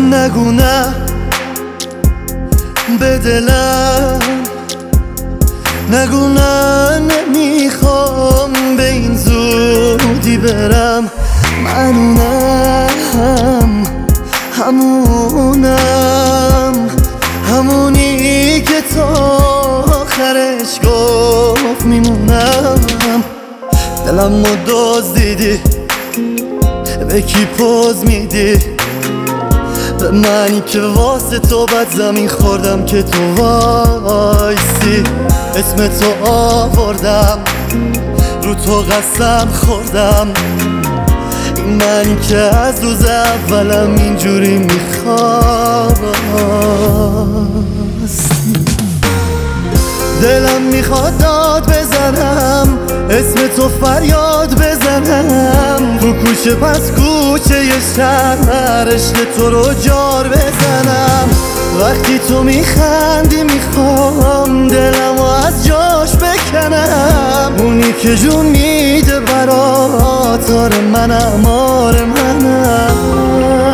نگو نه به دلم، نگو نه نمیخوام به این زودی برم. منونم، همونی که تا آخرش گفت میمونم. دلم رو دزدیدی، به کی پوز میدی؟ به منی که واسه تو بد زمین خوردم که تو وایسی. اسم تو آوردم، رو تو قسم خوردم. این منی که از روز اولم اینجوری میخواست. دلم میخواد داد بزنم، اسم تو فریاد بزنم. رو کوچه پس کوچه ی شهر عشق تو رو جار بزنم. وقتی تو میخندی میخوام دلمو از جاش بکنم. اونی که جون میده برات، آره منم، آره منم.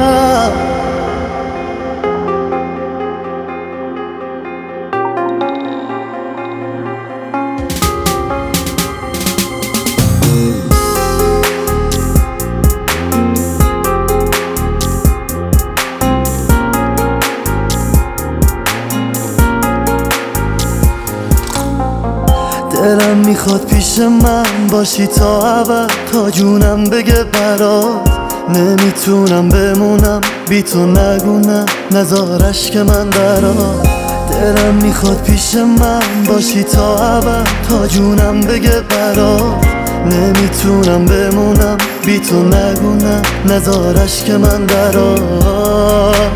دلم میخواد پیش من باشی تا ابد، تا جونم بگه برات. نمیتونم بمونم بی تو، نگو نه نزارش که من برات. دلم میخواد پیش من باشی تا ابد، تا جونم بگه برات. نمیتونم بمونم بی تو، نگو نه نزارش که من برات.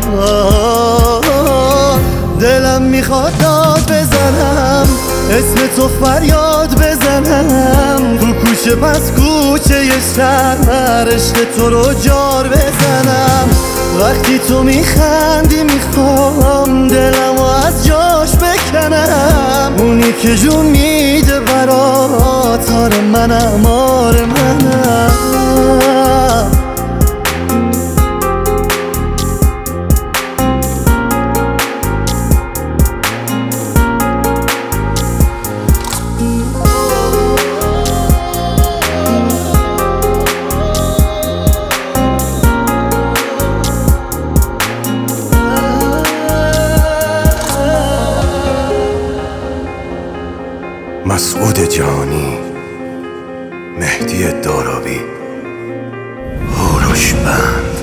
دلم میخواد داد بزنم، اسم تو فریاد بزنم. رو کوچه پس کوچه ی شهر عشق تو رو جار بزنم. وقتی تو میخندی میخوام دلمو از جاش بکنم. اونی که جون میده برات، آره منم، آره منم. مسعود جهانی، مهدی دارابی، هوروش بند.